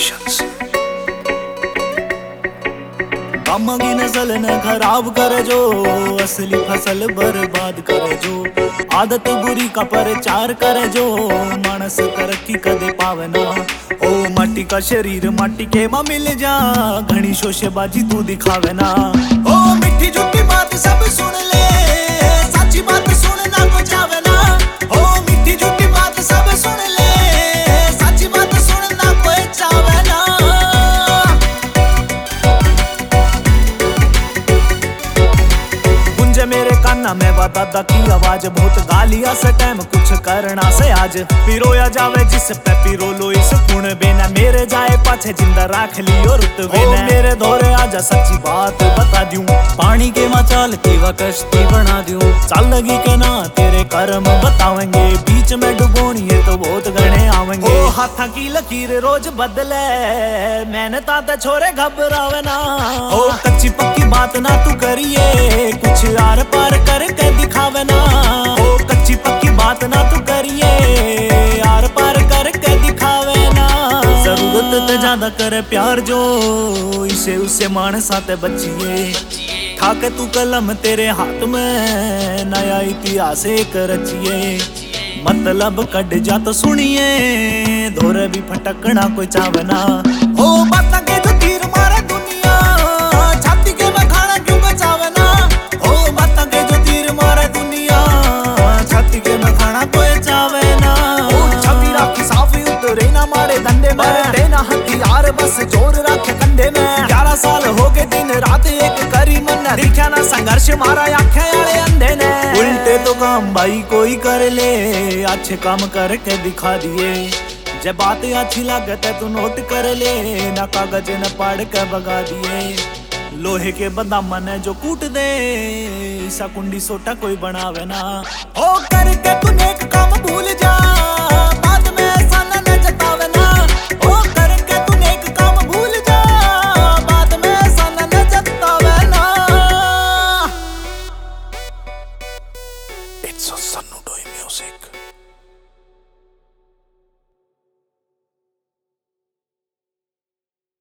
Creations. कामा की नस्ल ने खराब करे जो, असली फसल बर्बाद करे जो, आदत बुरी का प्रचार करे जो, मानस तरक्की कदे पावे ना। ओ माटी का शरीर माटी के मां मिल जा, घनी शोशेबाजी तू दिखावे ना। ओ मिठी झूठी बात सब सुन ले, सच्ची बात सुनना को चावे ना। ओ मिठी झूठी बात सब सुन ले, सच्ची बात सुनना को चावे ना। गुंजे मेरे काना में वा दादा की आवाज, बहुत गालिया से टाइम कुछ करना से आज। पिरोया जावे जिस पे पिरो लो इस कुण बेना, मेरे जाए पाछे जिंदा राख लियो रुतबे ने। मेरे धोरे आजा सच्ची बात बता दूं, पानी के मचाल की वा कश्ती बना दूं। चल लगी के ना तेरे कर्म बतावेंगे, बीच में डुबोनी है तो बहुत गणे आवेंगे। ओ हाथा की लकीर रोज बदले, मैंने ताता छोरे घबरावे ना। ओ कच्ची पक्की बात ना तू करिए, कुछ आर पार करके दिखावे ना। ओ कच्ची पक्की बात ना तू करिए, आर पार करके दिखावे ना। जरूरत ते ज्यादा करे प्यार जो, इसे उसे मानसा ते बचिए। ठाके तू कलम तेरे हाथ में, नया इतिहास एक रचिए। मतलब कट जा तो सुनिए, धोरे भी फटकना कोई चावे ना। ओ बाता के जो तीर मारे दुनिया, छाती के में खाना क्यों बचावे ना। ओ बाता के जो तीर मारे दुनिया, छाती के में खाना कोई चावे ना। ओ छवि राखी साफी उतरे ना मारे धंधे में, देना हथियार बस जोर रखे कंधे में। 11 साल हो गए दिन रात एक करी मन, दिखा ना संघर्ष मारा आंखें आले अंधे ने। उल्टे तो काम भाई कोई कर ले, अच्छे काम करके दिखा दिए। जब बातें अच्छी लागत है तू नोट कर ले, ना कागज न पढ़ के भगा दिए। लोहे के बदाम ने जो कूट दे, ईसा कुंडी सोटा कोई बनावे ना। ओ करके तू नेक काम भूल जा, बाद में ऐसा न जतावे ना। ओ करके तू नेक काम भूल जा, बाद में ऐसा न जतावे ना। It's Sannu Doi music.